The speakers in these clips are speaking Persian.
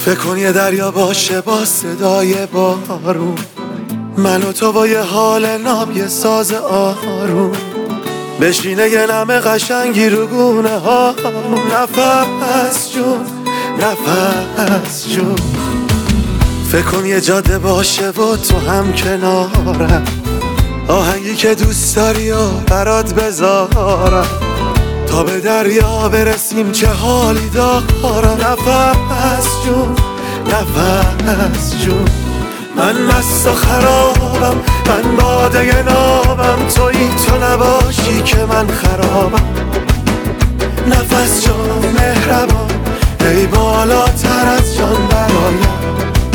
فکر کن یه دریا باشه با صدای بارون، من و تو با یه حال ناب یه ساز آروم، بشینه یه نم قشنگی رو گونه ها، نفس جون نفس جون. فکر کن یه جاده باشه و تو هم کنارم، آهنگی که دوست داری و برات بذارم، تا به دریا برسیم چه حالی دارم. نفس جون نفس جون، من مست و خرابم، من باده نابم، تویی تو نباشی که من خرابم. نفس جان مهربان، ای بالاتر از جان برایم.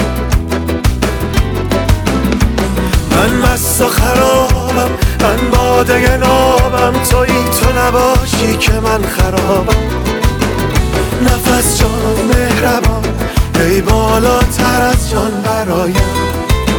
من مست و خرابم، من باده نابم، تویی تو نباشی که من خرابم. نفس جان مهربان، ای بالاتر از جان برایم.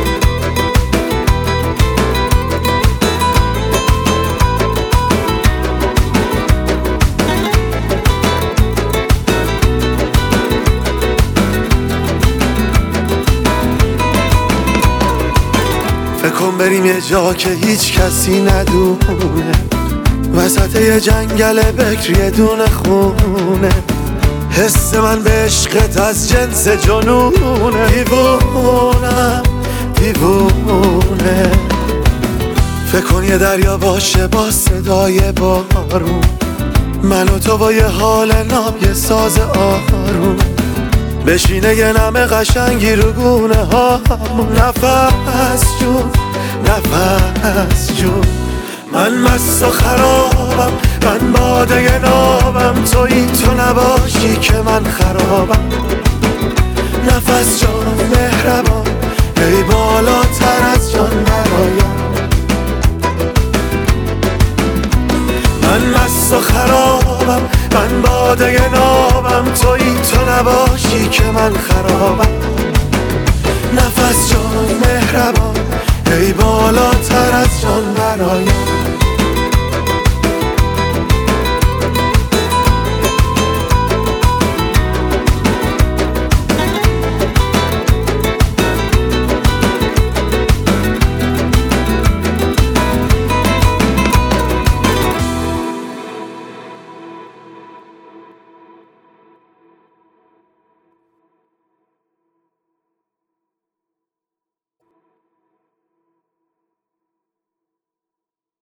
فکر کن بریم یه جا که هیچ کسی ندونه، وسط یه جنگل بکر یه دونه خونه، حس من به عشقت از جنس جنونه. دیوونم دیوونه. فکر کن یه دریا باشه با صدای بارون، من و تو با یه حال ناب یه ساز آروم، بشینه یه نم قشنگی رو گونه ها، نفس جون نفس جون. من مست و خرابم، من باده نابم، تویی تو نباشی که من خرابم. نفس جان مهربان، ای بالاتر از جان برایم. من مست و خرابم، من باده نابم، تویی تو نباشی که من خرابم. نفس جان مهربان، ای بالاتر از جان برایم.